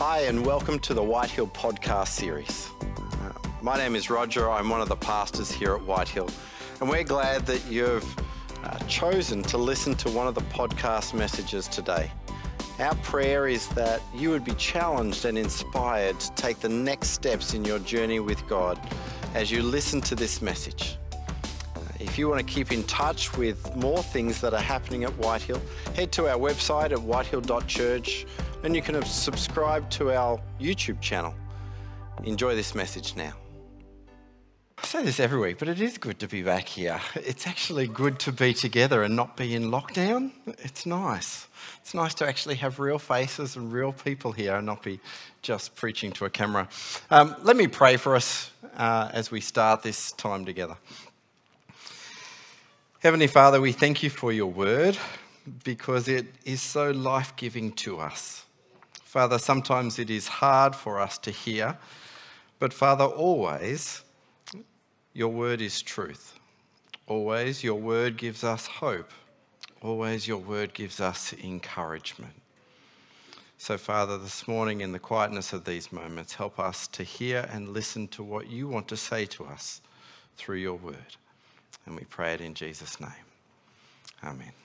Hi and welcome to the Whitehill podcast series. My name is Roger, I'm one of the pastors here at Whitehill, and we're glad that you've chosen to listen to one of the podcast messages today. Our prayer is that you would be challenged and inspired to take the next steps in your journey with God as you listen to this message. If you want to keep in touch with more things that are happening at Whitehill, head to our website at whitehill.church and you can subscribe to our YouTube channel. Enjoy this message now. I say this every week, but it is good to be back here. It's actually good to be together and not be in lockdown. It's nice. It's nice to actually have real faces and real people here and not be just preaching to a camera. Let me pray for us as we start this time together. Heavenly Father, we thank you for your word because it is so life-giving to us. Father, sometimes it is hard for us to hear, but Father, always your word is truth. Always your word gives us hope. Always your word gives us encouragement. So Father, this morning in the quietness of these moments, help us to hear and listen to what you want to say to us through your word. And we pray it in Jesus' name. Amen.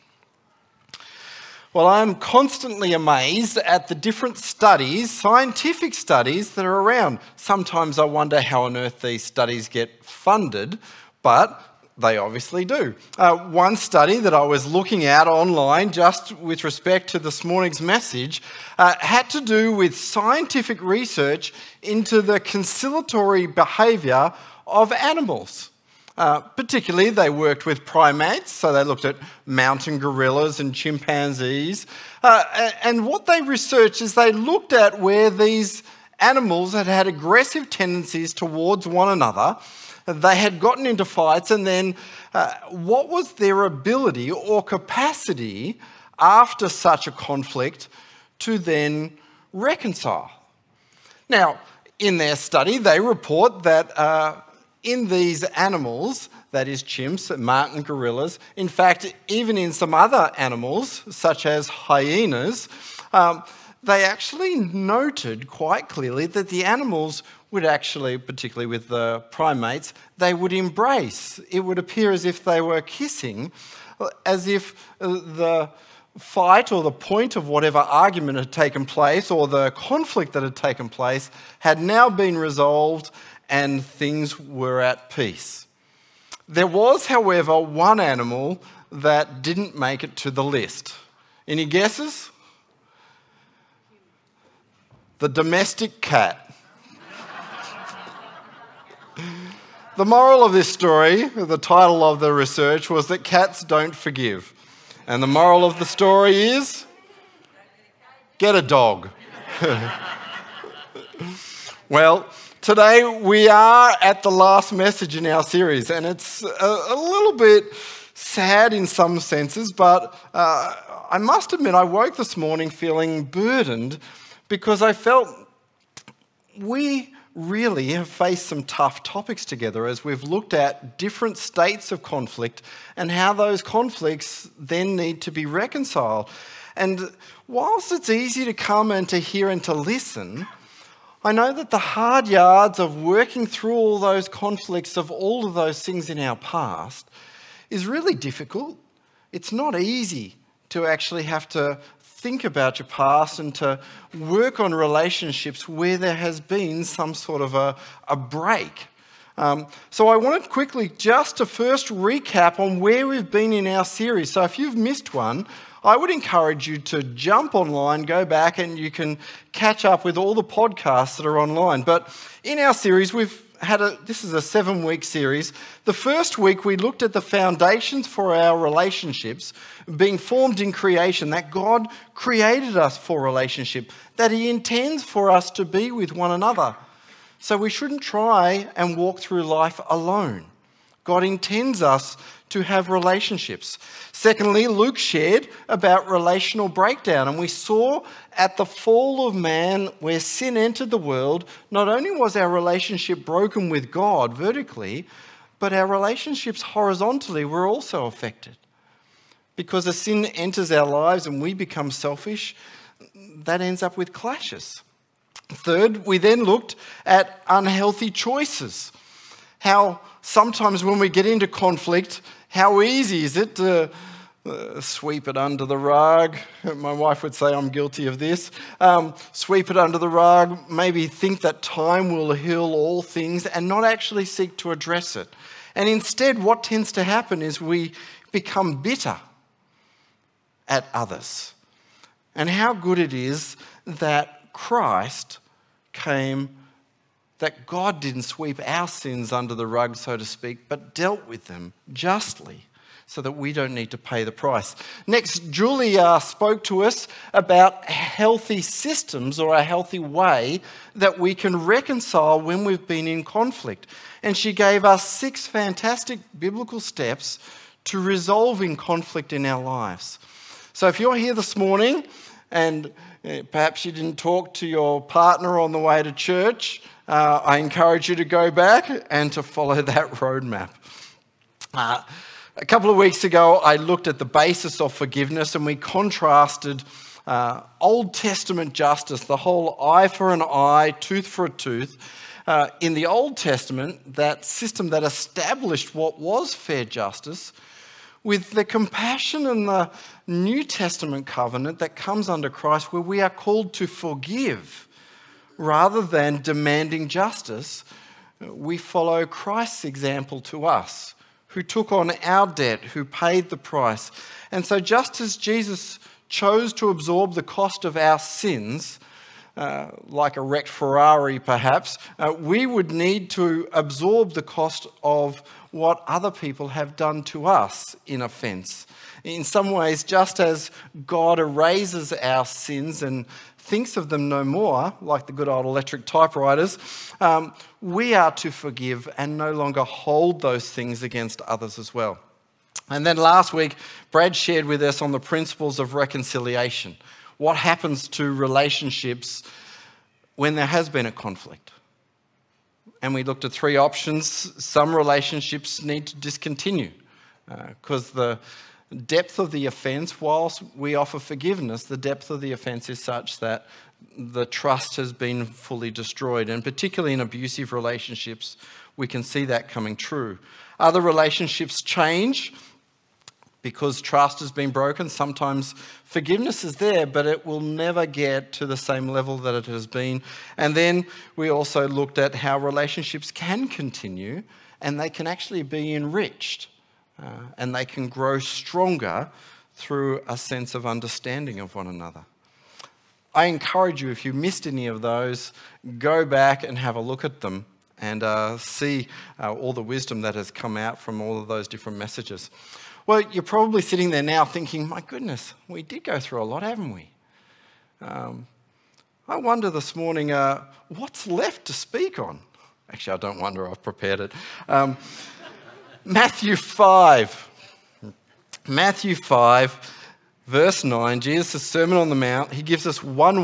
Well, I'm constantly amazed at the different studies, scientific studies that are around. Sometimes I wonder how on earth these studies get funded, but they obviously do. One study that I was looking at online, just with respect to this morning's message, had to do with scientific research into the conciliatory behaviour of animals. Particularly, they worked with primates, so they looked at mountain gorillas and chimpanzees. And what they researched is they looked at where these animals had aggressive tendencies towards one another. They had gotten into fights, and then what was their ability or capacity after such a conflict to then reconcile? Now, in their study, they report that in these animals, that is chimps, mountain gorillas, in fact, even in some other animals, such as hyenas, they actually noted quite clearly that the animals would actually, particularly with the primates, they would embrace. It would appear as if they were kissing, as if the fight or the point of whatever argument had taken place or the conflict that had taken place had now been resolved and things were at peace. There was, however, one animal that didn't make it to the list. Any guesses? The domestic cat. The moral of this story, the title of the research, was that cats don't forgive. And the moral of the story is, get a dog. Well, today we are at the last message in our series, and it's a little bit sad in some senses, but I must admit I woke this morning feeling burdened because I felt we really have faced some tough topics together as we've looked at different states of conflict and how those conflicts then need to be reconciled. And whilst it's easy to come and to hear and to listen, I know that the hard yards of working through all those conflicts of all of those things in our past is really difficult. It's not easy to actually have to think about your past and to work on relationships where there has been some sort of a break. So I wanted quickly just to first recap on where we've been in our series. So if you've missed one, I would encourage you to jump online, go back, and you can catch up with all the podcasts that are online. But in our series, this is a 7-week series. The first week, we looked at the foundations for our relationships being formed in creation, that God created us for relationship, that He intends for us to be with one another. So we shouldn't try and walk through life alone. God intends us to have relationships. Secondly, Luke shared about relational breakdown, and we saw at the fall of man where sin entered the world, not only was our relationship broken with God vertically, but our relationships horizontally were also affected. Because as sin enters our lives and we become selfish, that ends up with clashes. Third, we then looked at unhealthy choices. How sometimes when we get into conflict, how easy is it to sweep it under the rug? My wife would say I'm guilty of this. Sweep it under the rug, maybe think that time will heal all things and not actually seek to address it. And instead, what tends to happen is we become bitter at others. And how good it is that Christ came, that God didn't sweep our sins under the rug, so to speak, but dealt with them justly so that we don't need to pay the price. Next, Julie spoke to us about healthy systems or a healthy way that we can reconcile when we've been in conflict. And she gave us 6 fantastic biblical steps to resolving conflict in our lives. So if you're here this morning and perhaps you didn't talk to your partner on the way to church, I encourage you to go back and to follow that roadmap. A couple of weeks ago, I looked at the basis of forgiveness and we contrasted Old Testament justice, the whole eye for an eye, tooth for a tooth. In the Old Testament, that system that established what was fair justice, with the compassion and the New Testament covenant that comes under Christ, where we are called to forgive rather than demanding justice. We follow Christ's example to us, who took on our debt, who paid the price. And so just as Jesus chose to absorb the cost of our sins, like a wrecked Ferrari perhaps, we would need to absorb the cost of what other people have done to us in offence. In some ways, just as God erases our sins and thinks of them no more, like the good old electric typewriters, we are to forgive and no longer hold those things against others as well. And then last week, Brad shared with us on the principles of reconciliation. What happens to relationships when there has been a conflict? And we looked at 3 options. Some relationships need to discontinue because the depth of the offence, whilst we offer forgiveness, the depth of the offence is such that the trust has been fully destroyed. And particularly in abusive relationships, we can see that coming true. Other relationships change because trust has been broken. Sometimes forgiveness is there, but it will never get to the same level that it has been. And then we also looked at how relationships can continue and they can actually be enriched. And they can grow stronger through a sense of understanding of one another. I encourage you, if you missed any of those, go back and have a look at them and see all the wisdom that has come out from all of those different messages. Well, you're probably sitting there now thinking, my goodness, we did go through a lot, haven't we? I wonder this morning, what's left to speak on? Actually, I don't wonder, I've prepared it. Matthew 5, verse 9, Jesus' Sermon on the Mount, he gives us one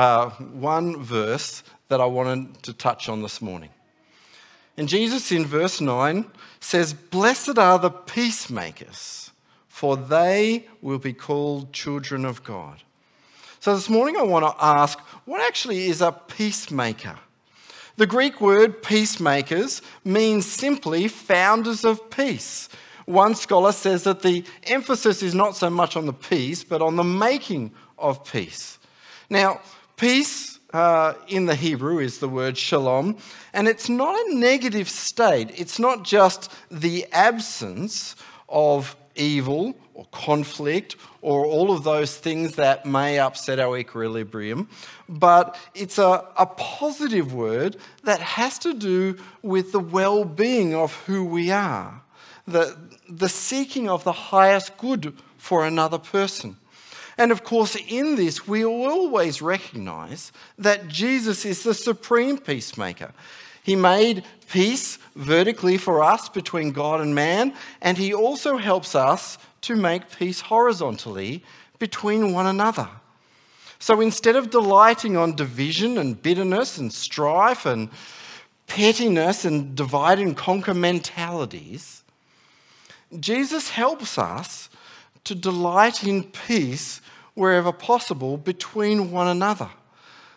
verse that I wanted to touch on this morning. And Jesus in verse 9 says, "Blessed are the peacemakers, for they will be called children of God." So this morning I want to ask, what actually is a peacemaker? The Greek word peacemakers means simply founders of peace. One scholar says that the emphasis is not so much on the peace, but on the making of peace. Now, peace in the Hebrew is the word shalom, and it's not a negative state. It's not just the absence of evil or conflict or all of those things that may upset our equilibrium, but it's a positive word that has to do with the well-being of who we are, the seeking of the highest good for another person. And of course, in this, we always recognize that Jesus is the supreme peacemaker. He made peace vertically for us between God and man, and he also helps us to make peace horizontally between one another. So instead of delighting on division and bitterness and strife and pettiness and divide and conquer mentalities, Jesus helps us to delight in peace wherever possible between one another.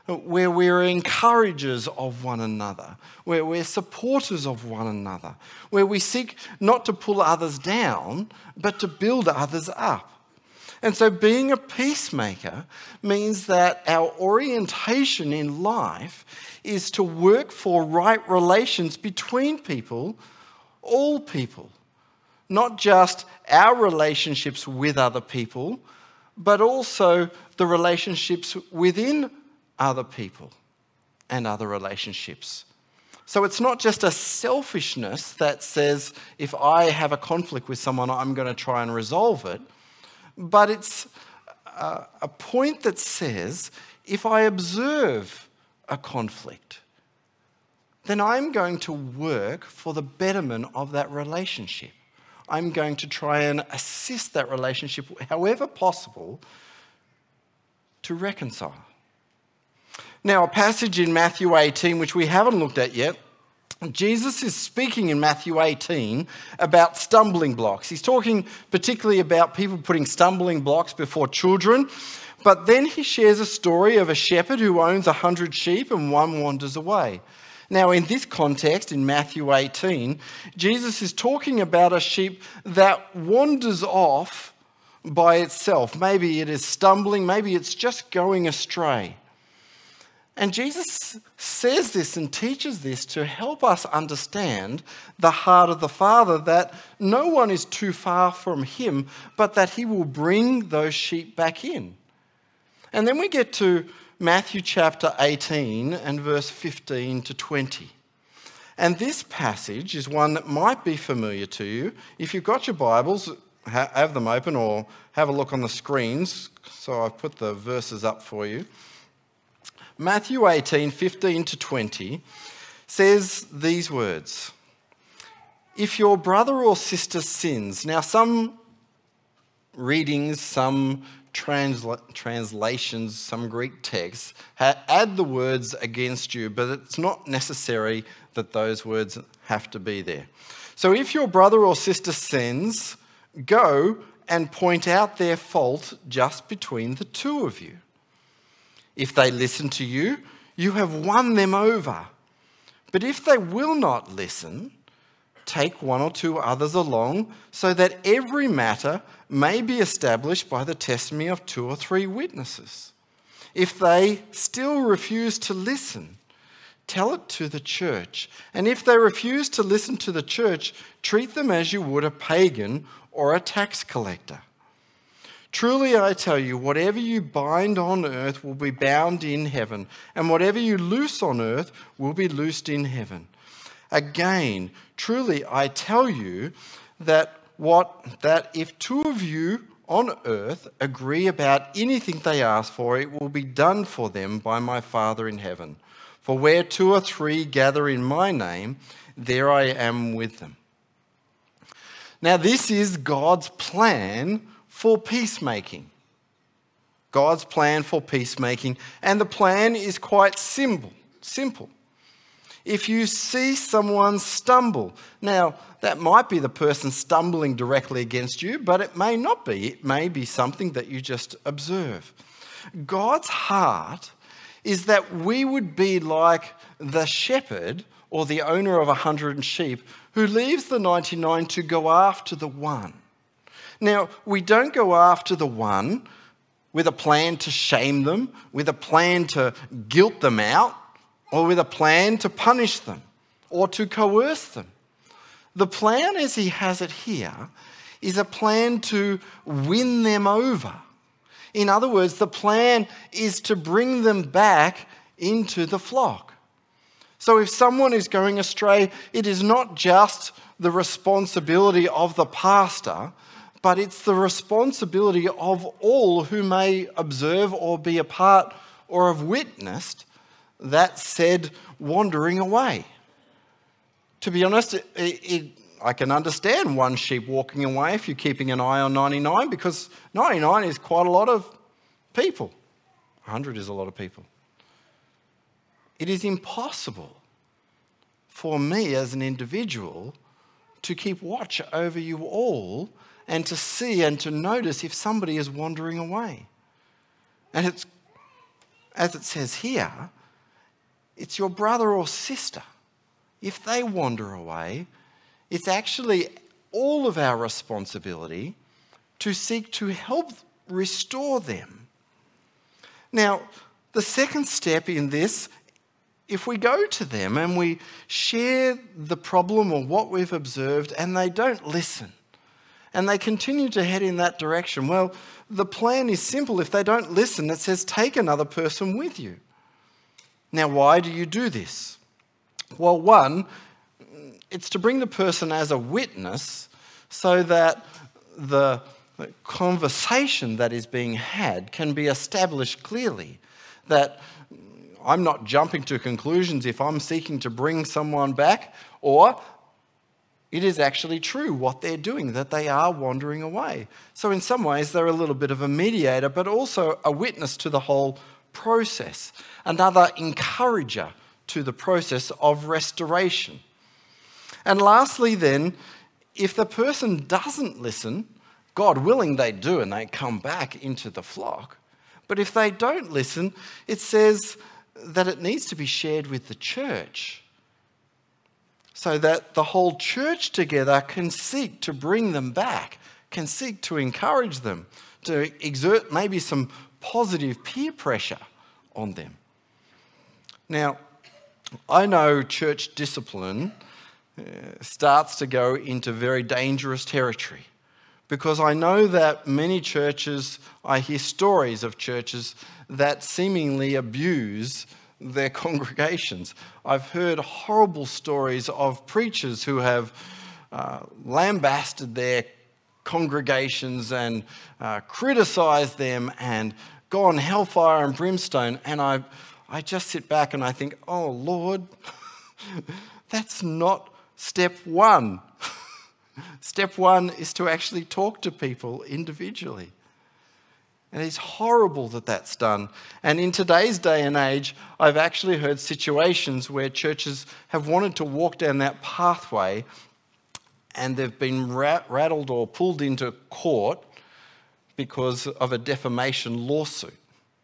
where we're encouragers of one another, where we're supporters of one another, where we seek not to pull others down, but to build others up. And so being a peacemaker means that our orientation in life is to work for right relations between people, all people. Not just our relationships with other people, but also the relationships within other people and other relationships. So it's not just a selfishness that says, if I have a conflict with someone, I'm going to try and resolve it. But it's a point that says, if I observe a conflict, then I'm going to work for the betterment of that relationship. I'm going to try and assist that relationship, however possible, to reconcile. Now, a passage in Matthew 18, which we haven't looked at yet, Jesus is speaking in Matthew 18 about stumbling blocks. He's talking particularly about people putting stumbling blocks before children, but then he shares a story of a shepherd who owns 100 sheep and one wanders away. Now, in this context, in Matthew 18, Jesus is talking about a sheep that wanders off by itself. Maybe it is stumbling, maybe it's just going astray. And Jesus says this and teaches this to help us understand the heart of the Father, that no one is too far from him, but that he will bring those sheep back in. And then we get to Matthew chapter 18 and verse 15 to 20. And this passage is one that might be familiar to you. If you've got your Bibles, have them open or have a look on the screens. So I've put the verses up for you. Matthew 18, 15 to 20 says these words. If your brother or sister sins, now some readings, some translations, some Greek texts add the words against you, but it's not necessary that those words have to be there. So if your brother or sister sins, go and point out their fault just between the two of you. If they listen to you, you have won them over. But if they will not listen, take one or two others along, so that every matter may be established by the testimony of 2 or 3 witnesses. If they still refuse to listen, tell it to the church. And if they refuse to listen to the church, treat them as you would a pagan or a tax collector. Truly I tell you, whatever you bind on earth will be bound in heaven, and whatever you loose on earth will be loosed in heaven. Again, truly I tell you that if 2 of you on earth agree about anything they ask for, it will be done for them by my Father in heaven. For where 2 or 3 gather in my name, there I am with them. Now this is God's plan for peacemaking. God's plan for peacemaking. And the plan is quite simple. If you see someone stumble, now that might be the person stumbling directly against you, but it may not be. It may be something that you just observe. God's heart is that we would be like the shepherd or the owner of 100 sheep who leaves the 99 to go after the one. Now, we don't go after the one with a plan to shame them, with a plan to guilt them out, or with a plan to punish them or to coerce them. The plan as he has it here is a plan to win them over. In other words, the plan is to bring them back into the flock. So if someone is going astray, it is not just the responsibility of the pastor, but it's the responsibility of all who may observe or be a part or have witnessed that said wandering away. To be honest, I can understand one sheep walking away if you're keeping an eye on 99, because 99 is quite a lot of people. 100 is a lot of people. It is impossible for me as an individual to keep watch over you all and to see and to notice if somebody is wandering away. And as it says here, it's your brother or sister. If they wander away, it's actually all of our responsibility to seek to help restore them. Now, the second step in this, if we go to them and we share the problem or what we've observed and they don't listen and they continue to head in that direction, well, the plan is simple. If they don't listen, it says take another person with you. Now, why do you do this? Well, one, it's to bring the person as a witness so that the conversation that is being had can be established clearly. That I'm not jumping to conclusions if I'm seeking to bring someone back, or it is actually true what they're doing, that they are wandering away. So in some ways, they're a little bit of a mediator, but also a witness to the whole process, another encourager to the process of restoration. And lastly then, if the person doesn't listen, God willing they do and they come back into the flock. But if they don't listen, it says that it needs to be shared with the church so that the whole church together can seek to bring them back, can seek to encourage them, to exert maybe some positive peer pressure on them. Now, I know church discipline starts to go into very dangerous territory, because I know that many churches, I hear stories of churches that seemingly abuse their congregations. I've heard horrible stories of preachers who have lambasted their congregations and criticised them and gone hellfire and brimstone. And I just sit back and I think, oh Lord, that's not step one. Step one is to actually talk to people individually. And it's horrible that that's done. And in today's day and age, I've actually heard situations where churches have wanted to walk down that pathway and they've been rattled or pulled into court because of a defamation lawsuit.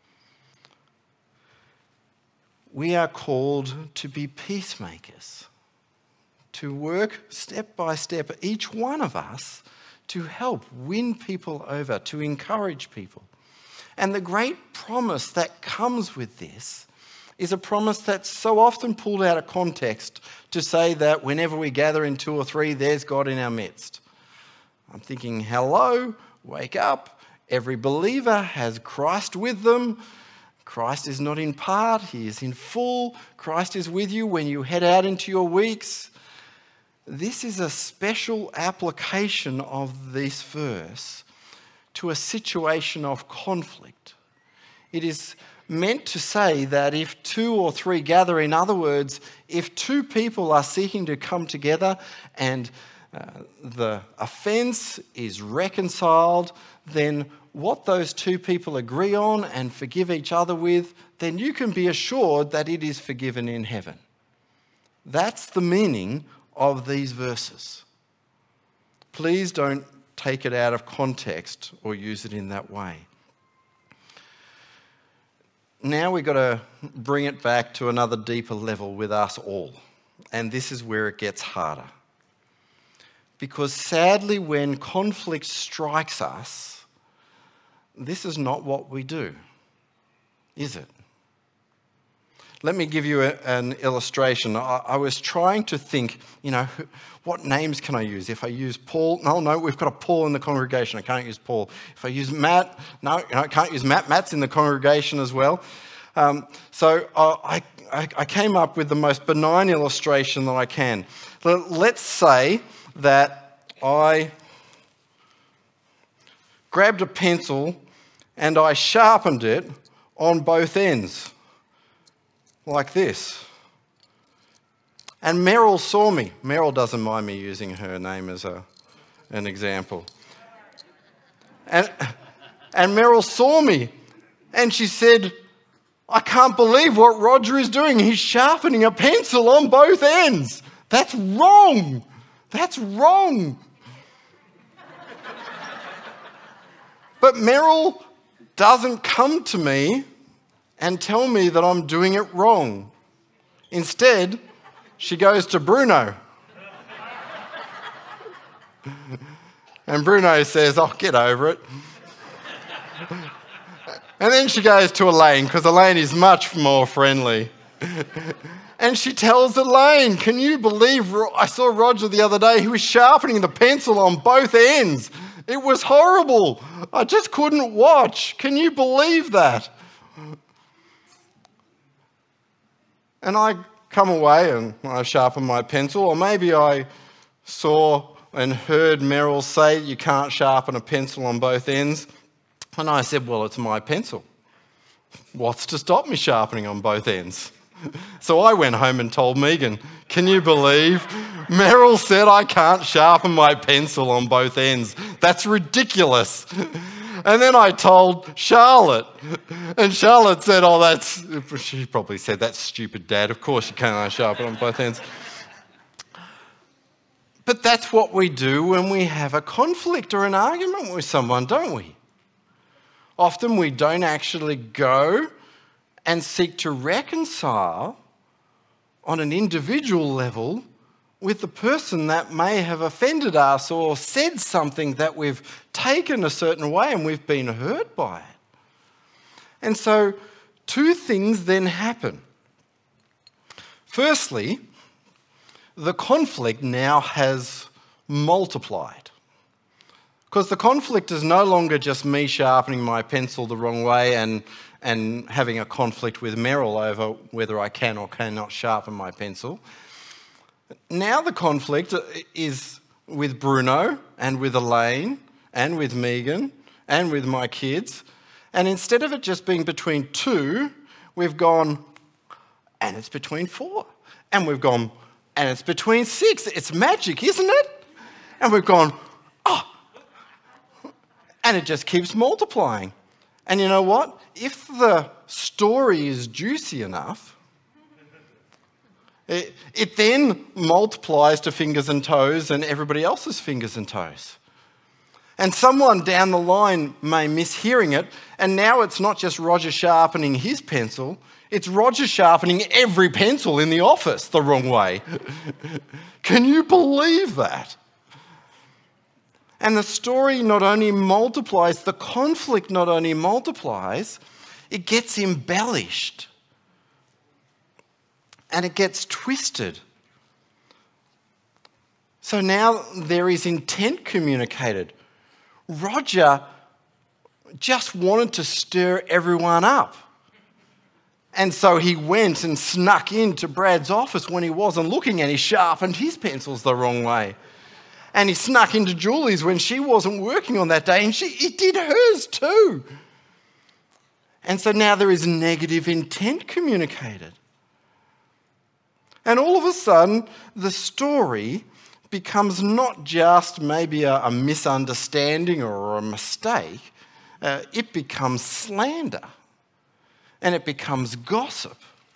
We are called to be peacemakers, to work step by step, each one of us, to help win people over, to encourage people. And the great promise that comes with this is a promise that's so often pulled out of context to say that whenever we gather in 2 or 3, there's God in our midst. I'm thinking, hello, wake up. Every believer has Christ with them. Christ is not in part, he is in full. Christ is with you when you head out into your weeks. This is a special application of this verse to a situation of conflict. It is meant to say that if 2 or 3 gather, in other words, if 2 people are seeking to come together and the offence is reconciled, then what those 2 people agree on and forgive each other with, then you can be assured that it is forgiven in heaven. That's the meaning of these verses. Please don't take it out of context or use it in that way. Now we've got to bring it back to another deeper level with us all. And this is where it gets harder. Because sadly, when conflict strikes us, this is not what we do, is it? Let me give you an illustration. I was trying to think, what names can I use? If I use Paul, no, we've got a Paul in the congregation. I can't use Paul. If I use Matt, no, I can't use Matt. Matt's in the congregation as well. So I came up with the most benign illustration that I can. Let's say that I grabbed a pencil and I sharpened it on both ends. Like this. And Meryl saw me. Meryl doesn't mind me using her name as an example. And Meryl saw me and she said, I can't believe what Roger is doing. He's sharpening a pencil on both ends. That's wrong. That's wrong. But Meryl doesn't come to me and tell me that I'm doing it wrong. Instead, she goes to Bruno. And Bruno says, "Oh, get over it." And then she goes to Elaine, because Elaine is much more friendly. And she tells Elaine, "Can you believe I saw Roger the other day? He was sharpening the pencil on both ends. It was horrible. I just couldn't watch. Can you believe that?" And I come away and I sharpen my pencil, or maybe I saw and heard Meryl say you can't sharpen a pencil on both ends. And I said, "Well, it's my pencil. What's to stop me sharpening on both ends?" So I went home and told Megan, "Can you believe Meryl said I can't sharpen my pencil on both ends? That's ridiculous." And then I told Charlotte, and Charlotte said, she probably said, "That's stupid, Dad. Of course you can't sharpen on both ends." But that's what we do when we have a conflict or an argument with someone, don't we? Often we don't actually go and seek to reconcile on an individual level with the person that may have offended us or said something that we've taken a certain way and we've been hurt by it. And so two things then happen. Firstly, the conflict now has multiplied. Because the conflict is no longer just me sharpening my pencil the wrong way and having a conflict with Meryl over whether I can or cannot sharpen my pencil. Now the conflict is with Bruno and with Elaine and with Megan and with my kids. And instead of it just being between two, we've gone, and it's between four. And we've gone, and it's between six. It's magic, isn't it? And we've gone, oh. And it just keeps multiplying. And you know what? If the story is juicy enough, it then multiplies to fingers and toes and everybody else's fingers and toes. And someone down the line may miss hearing it, and now it's not just Roger sharpening his pencil, it's Roger sharpening every pencil in the office the wrong way. Can you believe that? And the story not only multiplies, the conflict not only multiplies, it gets embellished. And it gets twisted. So now there is intent communicated. Roger just wanted to stir everyone up. And so he went and snuck into Brad's office when he wasn't looking, and he sharpened his pencils the wrong way. And he snuck into Julie's when she wasn't working on that day, and he did hers too. And so now there is negative intent communicated. And all of a sudden, the story becomes not just maybe a misunderstanding or a mistake. It becomes slander. And it becomes gossip.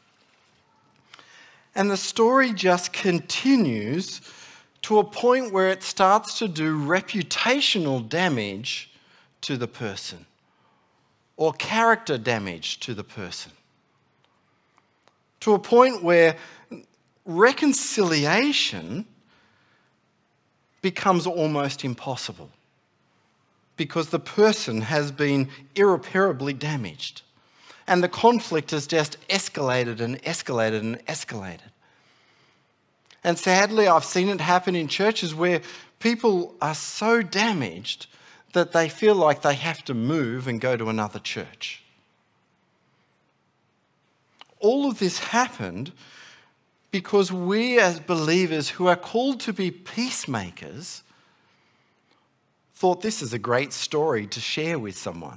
And the story just continues to a point where it starts to do reputational damage to the person or character damage to the person. To a point where reconciliation becomes almost impossible because the person has been irreparably damaged and the conflict has just escalated and escalated and escalated. And sadly, I've seen it happen in churches where people are so damaged that they feel like they have to move and go to another church. All of this happened because we as believers who are called to be peacemakers thought this is a great story to share with someone,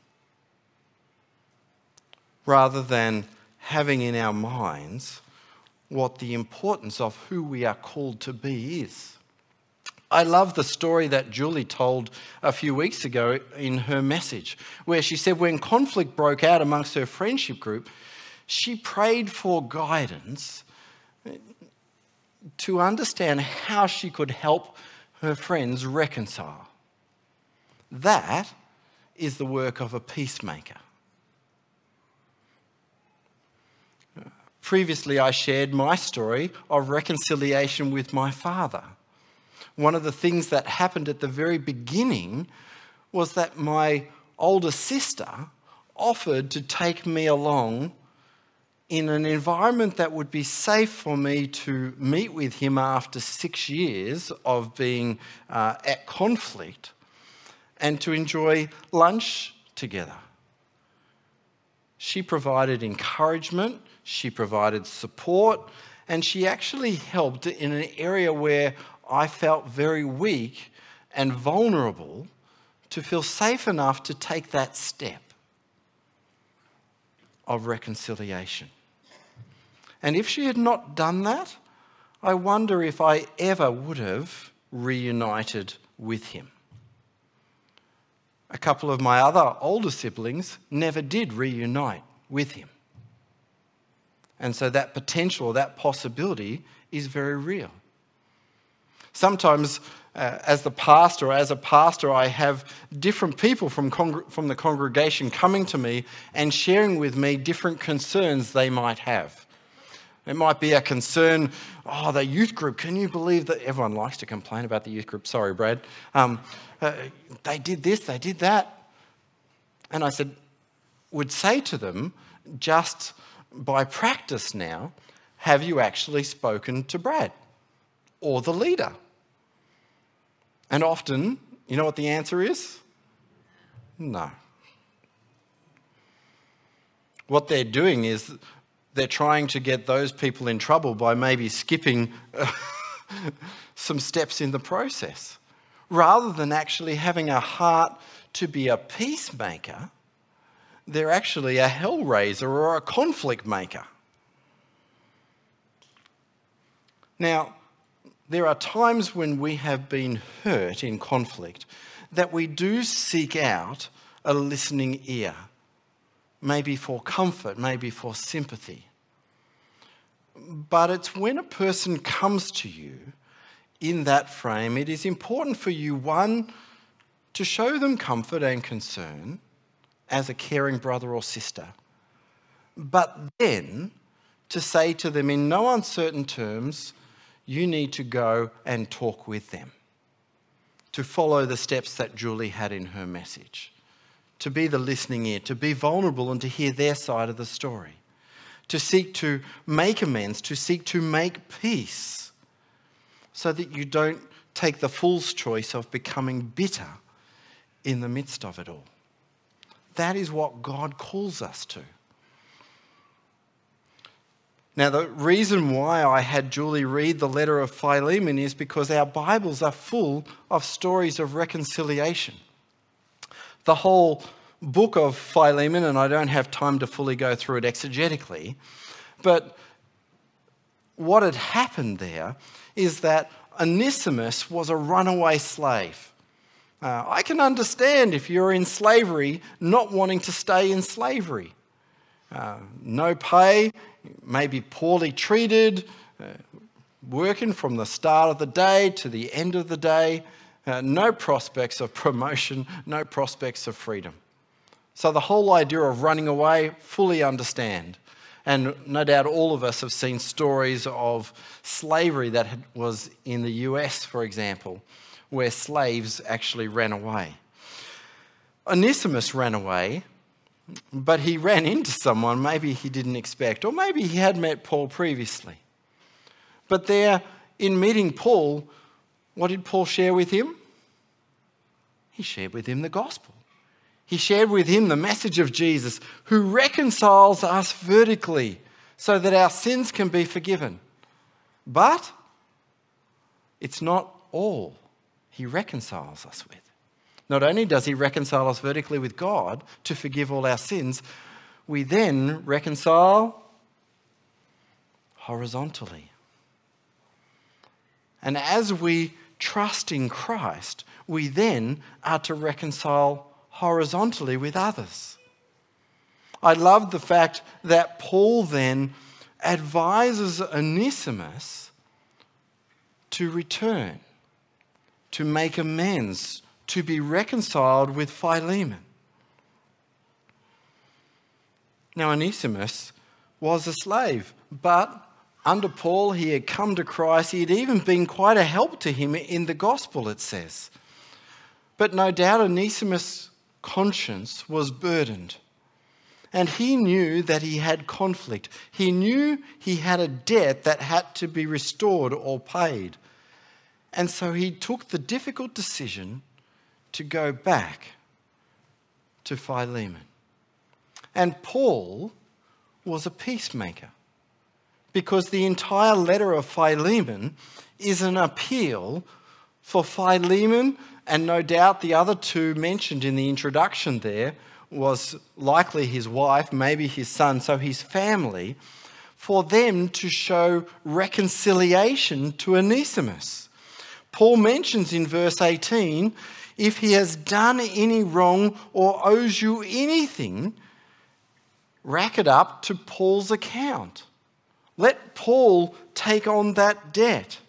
rather than having in our minds what the importance of who we are called to be is. I love the story that Julie told a few weeks ago in her message, where she said when conflict broke out amongst her friendship group, she prayed for guidance to understand how she could help her friends reconcile. That is the work of a peacemaker. Previously, I shared my story of reconciliation with my father. One of the things that happened at the very beginning was that my older sister offered to take me along in an environment that would be safe for me to meet with him after 6 years of being at conflict and to enjoy lunch together. She provided encouragement, she provided support, and she actually helped in an area where I felt very weak and vulnerable to feel safe enough to take that step of reconciliation. And if she had not done that, I wonder if I ever would have reunited with him. A couple of my other older siblings never did reunite with him. And so that potential, that possibility is very real. Sometimes as a pastor, I have different people from the congregation coming to me and sharing with me different concerns they might have. It might be a concern, the youth group, can you believe that? Everyone likes to complain about the youth group. Sorry, Brad. They did this, they did that. And I would say to them, just by practice now, have you actually spoken to Brad or the leader? And often, you know what the answer is? No. What they're doing is they're trying to get those people in trouble by maybe skipping some steps in the process. Rather than actually having a heart to be a peacemaker, they're actually a hellraiser or a conflict maker. Now, there are times when we have been hurt in conflict that we do seek out a listening ear, maybe for comfort, maybe for sympathy. But it's when a person comes to you in that frame, it is important for you, one, to show them comfort and concern as a caring brother or sister, but then to say to them in no uncertain terms, you need to go and talk with them, to follow the steps that Julie had in her message, to be the listening ear, to be vulnerable and to hear their side of the story, to seek to make amends, to seek to make peace, so that you don't take the fool's choice of becoming bitter in the midst of it all. That is what God calls us to. Now, the reason why I had Julie read the letter of Philemon is because our Bibles are full of stories of reconciliation. The whole book of Philemon, and I don't have time to fully go through it exegetically, but what had happened there is that Onesimus was a runaway slave. I can understand if you're in slavery not wanting to stay in slavery. No pay, maybe poorly treated, working from the start of the day to the end of the day, no prospects of promotion, no prospects of freedom. So the whole idea of running away, fully understand. And no doubt all of us have seen stories of slavery that was in the US, for example, where slaves actually ran away. Onesimus ran away, but he ran into someone maybe he didn't expect, or maybe he had met Paul previously. But there, in meeting Paul, what did Paul share with him? He shared with him the gospel. He shared with him the message of Jesus, who reconciles us vertically so that our sins can be forgiven. But it's not all he reconciles us with. Not only does he reconcile us vertically with God to forgive all our sins, we then reconcile horizontally. And as we trust in Christ, we then are to reconcile horizontally with others. I love the fact that Paul then advises Onesimus to return, to make amends, to be reconciled with Philemon. Now, Onesimus was a slave, but under Paul, he had come to Christ. He had even been quite a help to him in the gospel, it says. But no doubt Onesimus' conscience was burdened. And he knew that he had conflict. He knew he had a debt that had to be restored or paid. And so he took the difficult decision to go back to Philemon. And Paul was a peacemaker, because the entire letter of Philemon is an appeal for Philemon, and no doubt the other two mentioned in the introduction there was likely his wife, maybe his son, so his family, for them to show reconciliation to Onesimus. Paul mentions in verse 18, if he has done any wrong or owes you anything, rack it up to Paul's account. Let Paul take on that debt.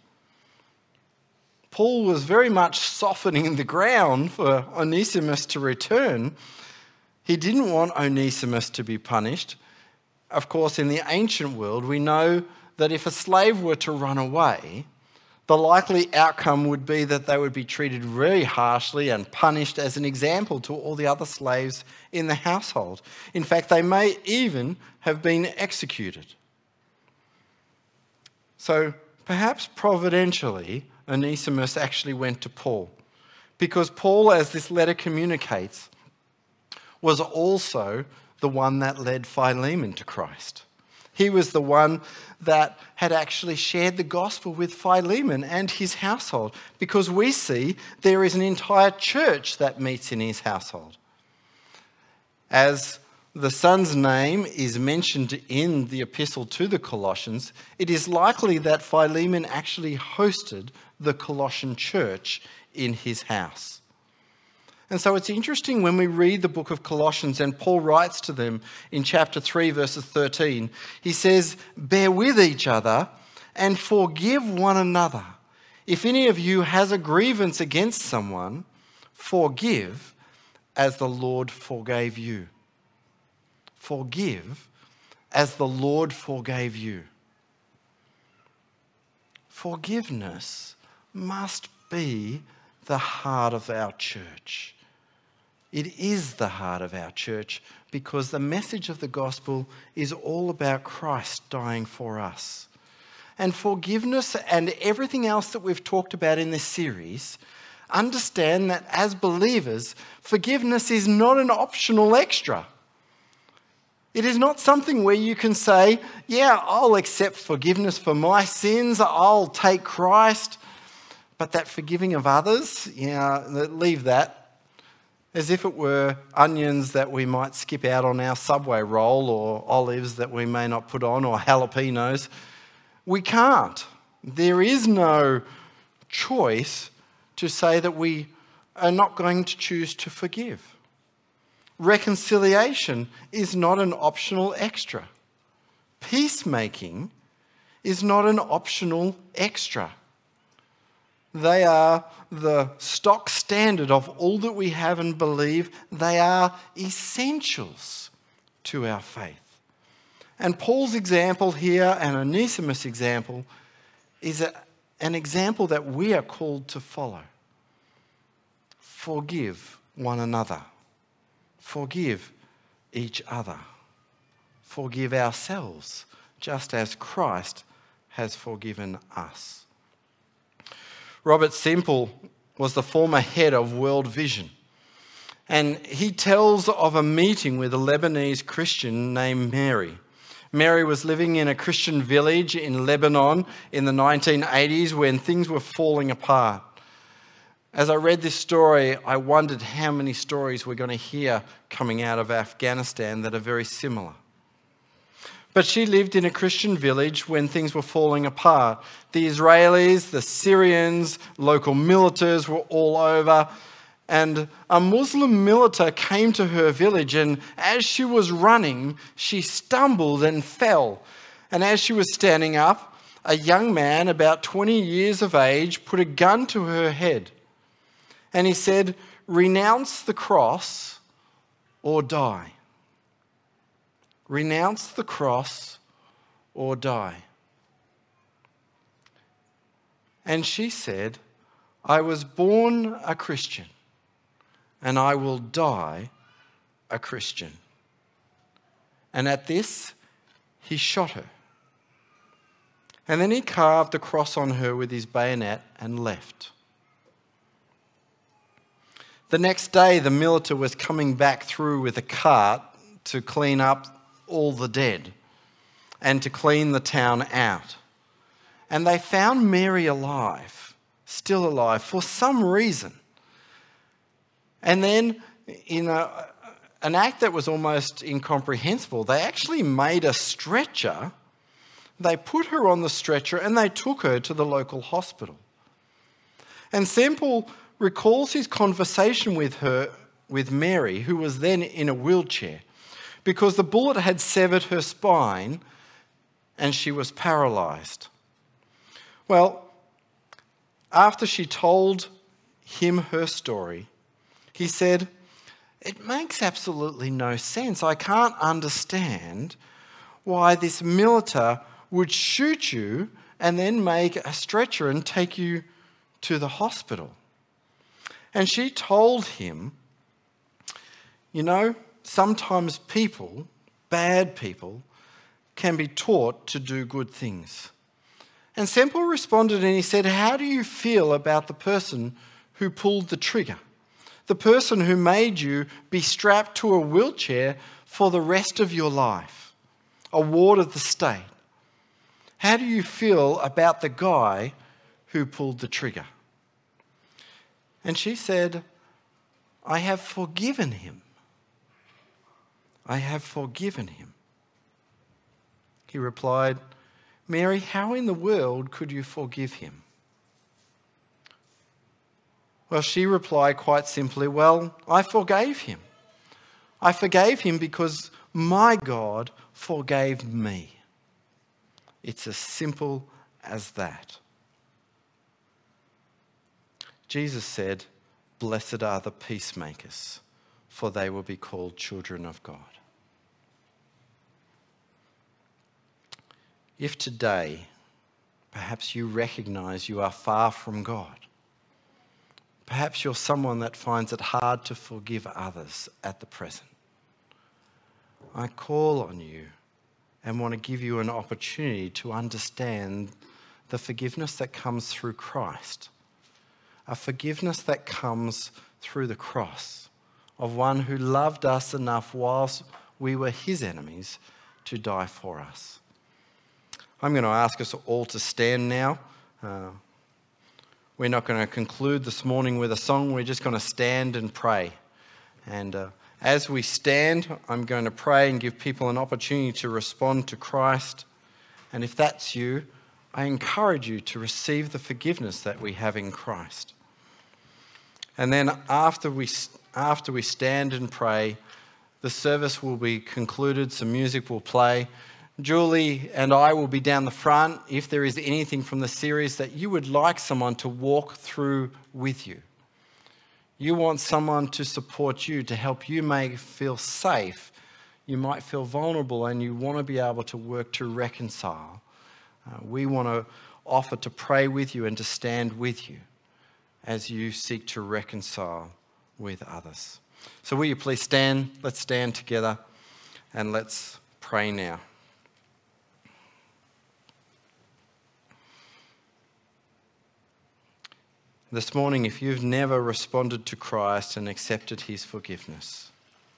Paul was very much softening the ground for Onesimus to return. He didn't want Onesimus to be punished. Of course, in the ancient world, we know that if a slave were to run away, the likely outcome would be that they would be treated very harshly and punished as an example to all the other slaves in the household. In fact, they may even have been executed. So perhaps providentially, Onesimus actually went to Paul, because Paul, as this letter communicates, was also the one that led Philemon to Christ. He was the one that had actually shared the gospel with Philemon and his household, because we see there is an entire church that meets in his household. As the son's name is mentioned in the epistle to the Colossians, it is likely that Philemon actually hosted the Colossian church in his house. And so it's interesting when we read the book of Colossians, and Paul writes to them in chapter 3, verses 13. He says, bear with each other and forgive one another. If any of you has a grievance against someone, forgive as the Lord forgave you. Forgive as the Lord forgave you. Forgiveness must be the heart of our church. It is the heart of our church, because the message of the gospel is all about Christ dying for us. And forgiveness and everything else that we've talked about in this series, understand that as believers, forgiveness is not an optional extra. It is not something where you can say, yeah, I'll accept forgiveness for my sins, I'll take Christ, but that forgiving of others, leave that. As if it were onions that we might skip out on our Subway roll, or olives that we may not put on, or jalapenos. We can't. There is no choice to say that we are not going to choose to forgive. Reconciliation is not an optional extra. Peacemaking is not an optional extra. They are the stock standard of all that we have and believe. They are essentials to our faith. And Paul's example here, and Onesimus' example, is an example that we are called to follow. Forgive one another. Forgive each other. Forgive ourselves, just as Christ has forgiven us. Robert Semple was the former head of World Vision, and he tells of a meeting with a Lebanese Christian named Mary. Mary was living in a Christian village in Lebanon in the 1980s when things were falling apart. As I read this story, I wondered how many stories we're going to hear coming out of Afghanistan that are very similar. But she lived in a Christian village when things were falling apart. The Israelis, the Syrians, local militars were all over. And a Muslim militar came to her village, and as she was running, she stumbled and fell. And as she was standing up, a young man about 20 years of age put a gun to her head. And he said, renounce the cross or die. Renounce the cross or die?" And she said, "I was born a Christian, and I will die a Christian." And at this, he shot her. And then he carved a cross on her with his bayonet and left. The next day, the militia was coming back through with a cart to clean up all the dead and to clean the town out. And they found Mary alive, still alive, for some reason. And then, in an act that was almost incomprehensible, they actually made a stretcher. They put her on the stretcher and they took her to the local hospital. And Semple recalls his conversation with Mary, who was then in a wheelchair, because the bullet had severed her spine and she was paralysed. Well, after she told him her story, he said, "It makes absolutely no sense. I can't understand why this militar would shoot you and then make a stretcher and take you to the hospital." And she told him, sometimes people, bad people, can be taught to do good things. And Semple responded and he said, "How do you feel about the person who pulled the trigger? The person who made you be strapped to a wheelchair for the rest of your life, a ward of the state? How do you feel about the guy who pulled the trigger?" And she said, "I have forgiven him. I have forgiven him." He replied, "Mary, how in the world could you forgive him?" Well, she replied quite simply, "Well, I forgave him. I forgave him because my God forgave me." It's as simple as that. Jesus said, "Blessed are the peacemakers, for they will be called children of God." If today, perhaps you recognize you are far from God, perhaps you're someone that finds it hard to forgive others at the present, I call on you and want to give you an opportunity to understand the forgiveness that comes through Christ, a forgiveness that comes through the cross of one who loved us enough whilst we were his enemies to die for us. I'm going to ask us all to stand now. We're not going to conclude this morning with a song. We're just going to stand and pray. And as we stand, I'm going to pray and give people an opportunity to respond to Christ. And if that's you, I encourage you to receive the forgiveness that we have in Christ. And then after we stand and pray, the service will be concluded, some music will play. Julie and I will be down the front if there is anything from the series that you would like someone to walk through with you. You want someone to support you, to help you feel safe. You might feel vulnerable and you want to be able to work to reconcile. We want to offer to pray with you and to stand with you as you seek to reconcile with others. So will you please stand? Let's stand together and let's pray now. This morning, if you've never responded to Christ and accepted his forgiveness,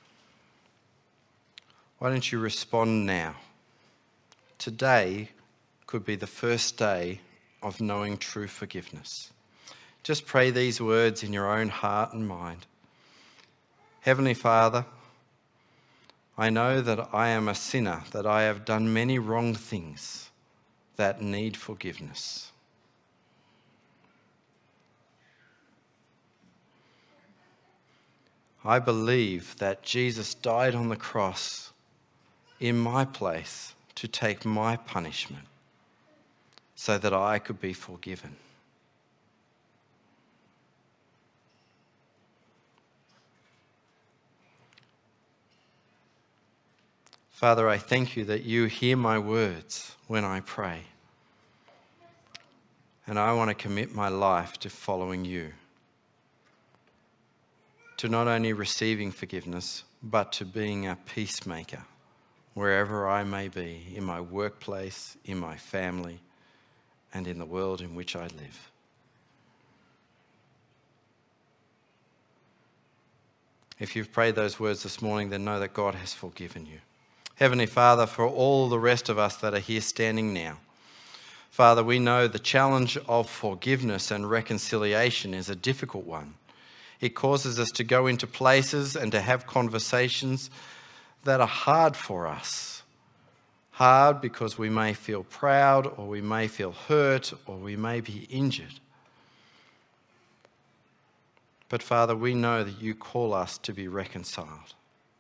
why don't you respond now? Today could be the first day of knowing true forgiveness. Just pray these words in your own heart and mind. Heavenly Father, I know that I am a sinner, that I have done many wrong things that need forgiveness. I believe that Jesus died on the cross in my place to take my punishment so that I could be forgiven. Father, I thank you that you hear my words when I pray. And I want to commit my life to following you, to not only receiving forgiveness, but to being a peacemaker wherever I may be, in my workplace, in my family, and in the world in which I live. If you've prayed those words this morning, then know that God has forgiven you. Heavenly Father, for all the rest of us that are here standing now, Father, we know the challenge of forgiveness and reconciliation is a difficult one. It causes us to go into places and to have conversations that are hard for us. Hard because we may feel proud, or we may feel hurt, or we may be injured. But Father, we know that you call us to be reconciled.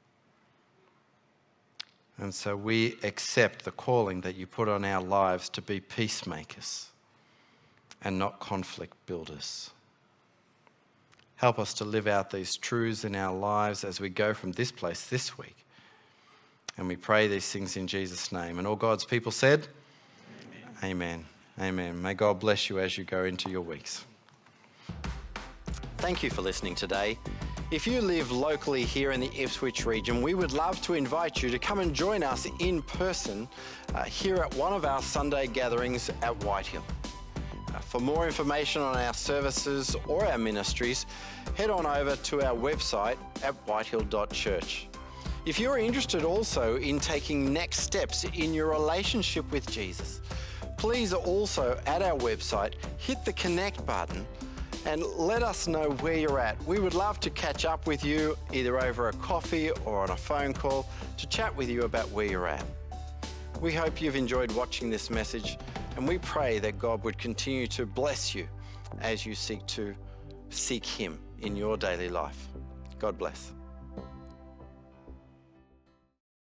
And so we accept the calling that you put on our lives to be peacemakers and not conflict builders. Help us to live out these truths in our lives as we go from this place this week. And we pray these things in Jesus' name. And all God's people said, Amen. Amen. May God bless you as you go into your weeks. Thank you for listening today. If you live locally here in the Ipswich region, we would love to invite you to come and join us in person here at one of our Sunday gatherings at Whitehill. For more information on our services or our ministries, head on over to our website at whitehill.church. If you're interested also in taking next steps in your relationship with Jesus, please also at our website hit the connect button and let us know where you're at. We would love to catch up with you either over a coffee or on a phone call to chat with you about where you're at. We hope you've enjoyed watching this message, and we pray that God would continue to bless you as you seek Him in your daily life. God bless.